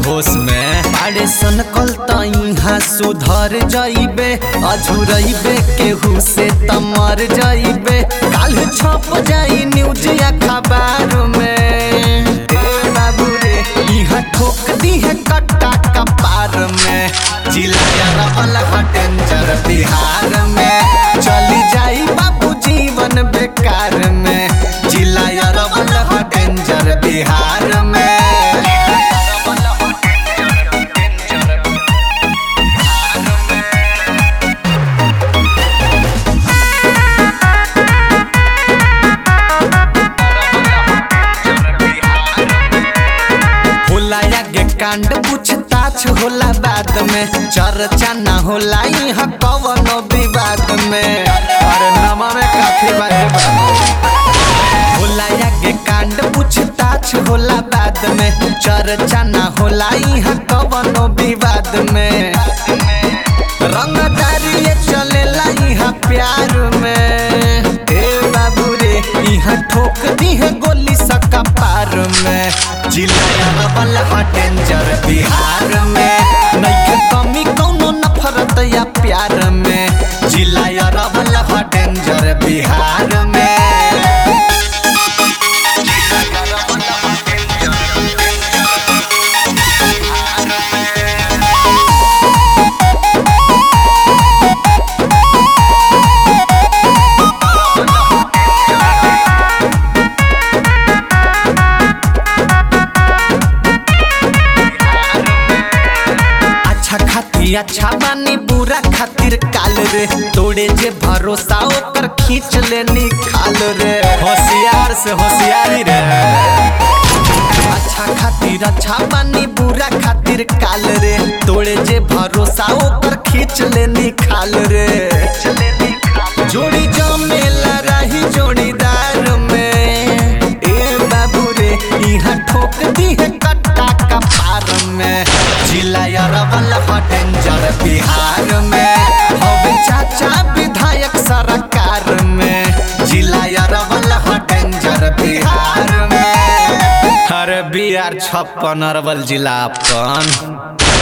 होश में बाड़े सन कल तहाँ सुधर जाइबे अझुरइबे केहू से तमर जाइबे काल छप जाई न्यूज या खबर में बाबू रे यहाँ ठोक दी है कट्टा कपार में जिला वाला डेंजर बिहार में चली जाई बाबू जीवन बेकार में जिला वाला डेंजर बिहार में कांड पूछताछ होला बाद में चर्चा ना होला यहाँ कवनो विवाद में अरे नमा में काफी बात होला आगे कांड पूछताछ होला बाद में चर्चा ना होला यहाँ कवनो विवाद में रंगदारी चलेला यहाँ प्यार में बाबू रे यहाँ ठोक दी है गोली सका पार में जिला वाला डेंजर बिहार में नइखे कमी कौनो नफरत या प्यार में जिला वाला डेंजर बिहार में अच्छा बानी बुरा खातिर काल रे तोड़े जे भरोसा ओकर खींच ले निकाल रे होशियार से होशियारी रे अच्छा खातिर अच्छा बानी बुरा खातिर काल रे तोड़े जे भरोसा ओकर खींच ले निकाल रे जोड़ी जमेला रही जोड़ीदार में बाबू रे यहाँ ठोक दी है कट्टा कपार में जिला वाला डेंजर बिहार में हवे चाचा विधायक सरकार में जिला वाला डेंजर बिहार में हर बिहार 56 अरवल जिला अपन।